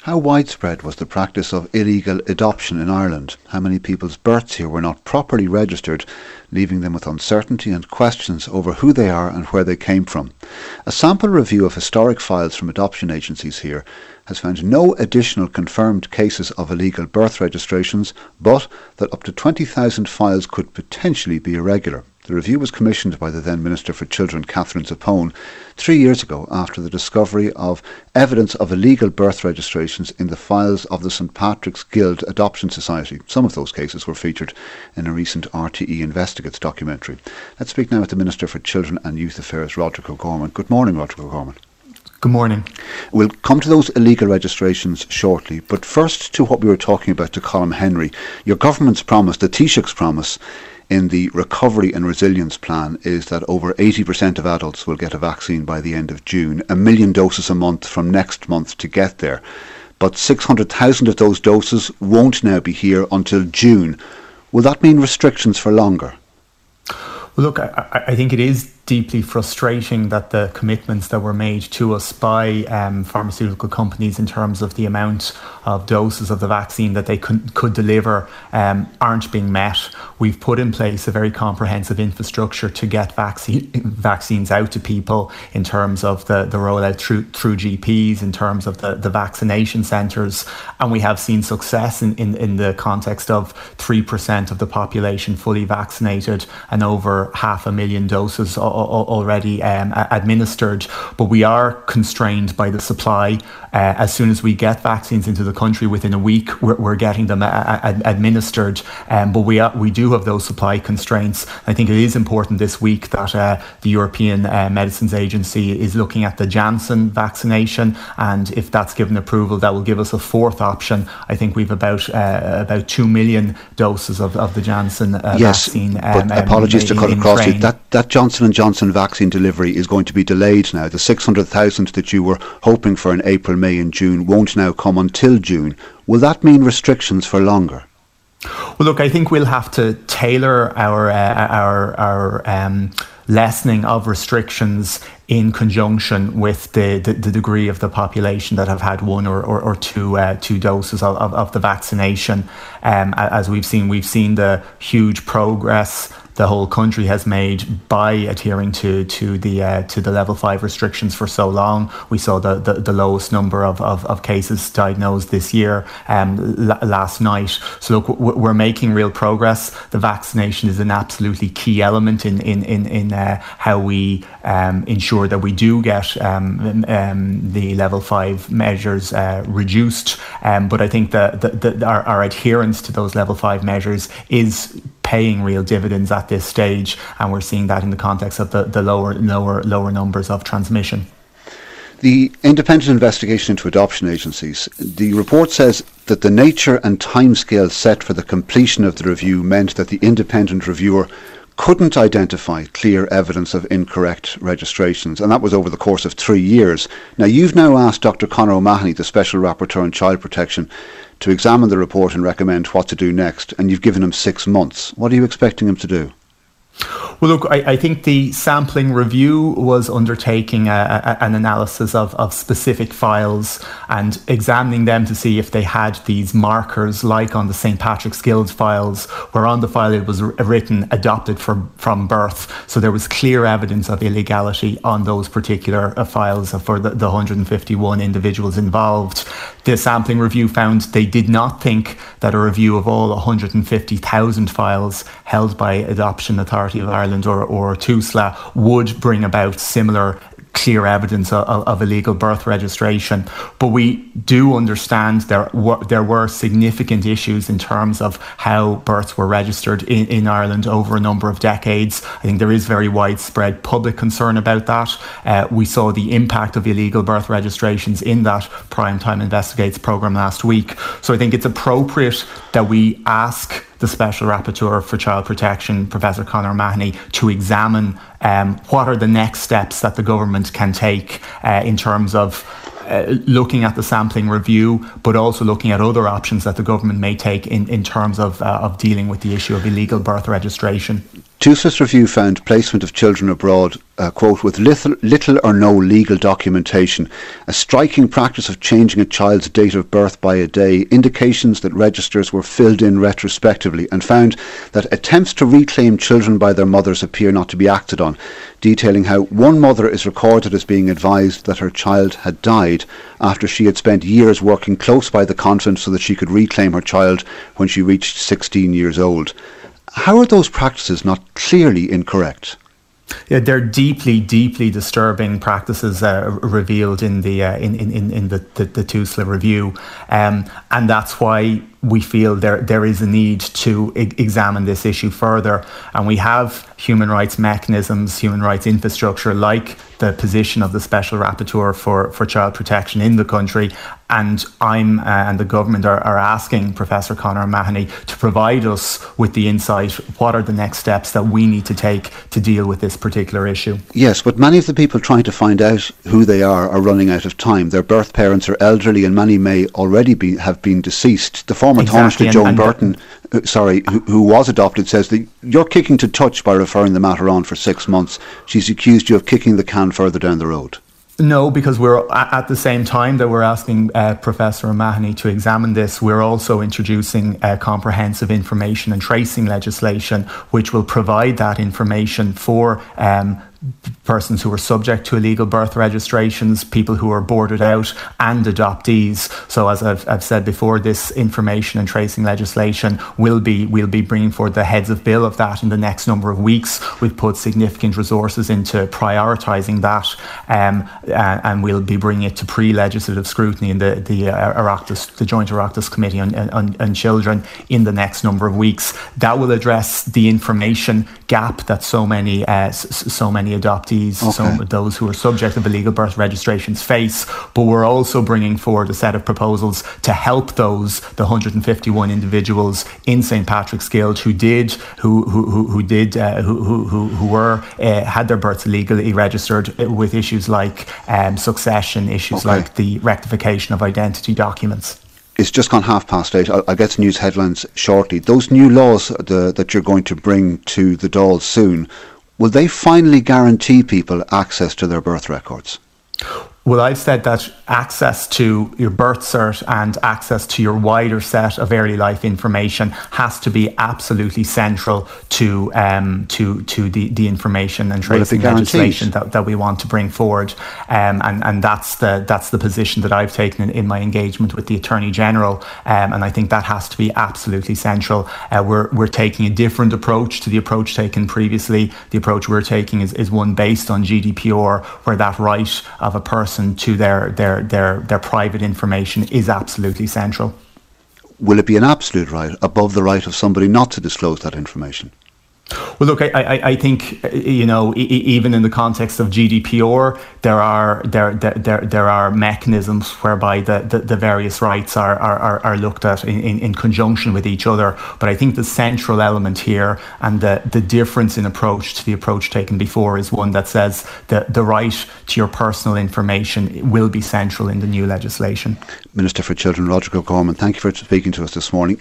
How widespread was the practice of illegal adoption in Ireland? How many people's births here were not properly registered, leaving them with uncertainty and questions over who they are and where they came from? A sample review of historic files from adoption agencies here has found no additional confirmed cases of illegal birth registrations, but that up to 20,000 files could potentially be irregular. The review was commissioned by the then Minister for Children, Catherine Zappone, 3 years ago after the discovery of evidence of illegal birth registrations in the files of the St Patrick's Guild Adoption Society. Some of those cases were featured in a recent RTE Investigates documentary. Let's speak now with the Minister for Children and Youth Affairs, Roderick O'Gorman. Good morning, Roderick O'Gorman. Good morning. We'll come to those illegal registrations shortly, but first to what we were talking about to Colm Henry. Your government's promise, the Taoiseach's promise, in the Recovery and Resilience Plan is that over 80% of adults will get a vaccine by the end of June, 1 million doses a month from next month to get there. But 600,000 of those doses won't now be here until June. Will that mean restrictions for longer? Well, look, I think it is deeply frustrating that the commitments that were made to us by pharmaceutical companies in terms of the amount of doses of the vaccine that they could deliver aren't being met. We've put in place a very comprehensive infrastructure to get vaccines out to people in terms of the rollout through GPs, in terms of the vaccination centres, and we have seen success in the context of 3% of the population fully vaccinated and over 500,000 doses already administered, but we are constrained by the supply. As soon as we get vaccines into the country, within a week, we're getting them administered, but we do have those supply constraints. I think it is important this week that the European Medicines Agency is looking at the Janssen vaccination, and if that's given approval, that will give us a fourth option. I think we've about 2 million doses of the Janssen vaccine. But apologies to cut across you. That Johnson & Johnson vaccine delivery is going to be delayed now. The 600,000 that you were hoping for in April, May and June won't now come until June. Will that mean restrictions for longer? Well, look, I think we'll have to tailor our lessening of restrictions in conjunction with the degree of the population that have had one or two doses of the vaccination. As we've seen the huge progress the whole country has made by adhering to the level 5 restrictions for so long. We saw the lowest number of cases diagnosed this year last night. So look, we're making real progress. The vaccination is an absolutely key element in how we ensure that we do get the level 5 measures reduced. But I think that our adherence to those level 5 measures is paying real dividends at this stage, and we're seeing that in the context of the lower numbers of transmission. The independent investigation into adoption agencies, the report says that the nature and timescale set for the completion of the review meant that the independent reviewer couldn't identify clear evidence of incorrect registrations, and that was over the course of 3 years. Now, you've now asked Dr. Conor O'Mahony, the Special Rapporteur on Child Protection, to examine the report and recommend what to do next, and you've given him 6 months. What are you expecting him to do? Well, look, I think the sampling review was undertaking an analysis of specific files and examining them to see if they had these markers, like on the St Patrick's Guild files, where on the file it was written adopted from birth. So there was clear evidence of illegality on those particular files for the 151 individuals involved. The sampling review found they did not think that a review of all 150,000 files held by Adoption Authority of Ireland or TUSLA would bring about similar clear evidence of illegal birth registration. But we do understand there were significant issues in terms of how births were registered in Ireland over a number of decades. I think there is very widespread public concern about that. We saw the impact of illegal birth registrations in that Primetime Investigates programme last week. So I think it's appropriate that we ask the Special Rapporteur for Child Protection, Professor Conor O'Mahony, to examine what are the next steps that the government can take in terms of looking at the sampling review, but also looking at other options that the government may take in terms of dealing with the issue of illegal birth registration. Toothless Review found placement of children abroad, quote, with little or no legal documentation, a striking practice of changing a child's date of birth by a day, indications that registers were filled in retrospectively, and found that attempts to reclaim children by their mothers appear not to be acted on, detailing how one mother is recorded as being advised that her child had died after she had spent years working close by the convent so that she could reclaim her child when she reached 16 years old. How are those practices not clearly incorrect? Yeah, they're deeply, deeply disturbing practices revealed in the TUSLA review, and that's why we feel there is a need to examine this issue further. And we have human rights mechanisms, human rights infrastructure, like the position of the Special Rapporteur for Child Protection in the country. And I'm and the government are asking Professor Conor O'Mahony to provide us with the insight. What are the next steps that we need to take to deal with this particular issue? Yes, but many of the people trying to find out who they are running out of time. Their birth parents are elderly and many may already have been deceased. The former Taoiseach Joan Burton, who was adopted, says that you're kicking to touch by referring the matter on for 6 months. She's accused you of kicking the can further down the road. No, because we're at the same time that we're asking Professor O'Mahony to examine this, we're also introducing comprehensive information and tracing legislation, which will provide that information for persons who are subject to illegal birth registrations, people who are boarded out, and adoptees. So as I've said before, this information and tracing legislation we'll be bringing forward the heads of bill of that in the next number of weeks. We've put significant resources into prioritising that, and we'll be bringing it to pre-legislative scrutiny in the Joint Oireachtas Committee on Children in the next number of weeks. That will address the information gap that so many adoptees, some of those who are subject of illegal birth registrations face. But we're also bringing forward a set of proposals to help the 151 individuals in St Patrick's Guild who had their births illegally registered, with issues like succession, issues like the rectification of identity documents. It's just gone 8:30. I'll get to news headlines shortly. Those new laws that you're going to bring to the Dáil soon, will they finally guarantee people access to their birth records? Well, I've said that access to your birth cert and access to your wider set of early life information has to be absolutely central to the information and tracing legislation that we want to bring forward. And that's the position that I've taken in my engagement with the Attorney General. And I think that has to be absolutely central. We're taking a different approach to the approach taken previously. The approach we're taking is one based on GDPR, where that right of a person to their private information is absolutely central. Will it be an absolute right above the right of somebody not to disclose that information? Well, look, I think, even in the context of GDPR, there are mechanisms whereby the various rights are looked at in conjunction with each other. But I think the central element here, and the difference in approach to the approach taken before, is one that says that the right to your personal information will be central in the new legislation. Minister for Children Roderic O'Gorman, thank you for speaking to us this morning.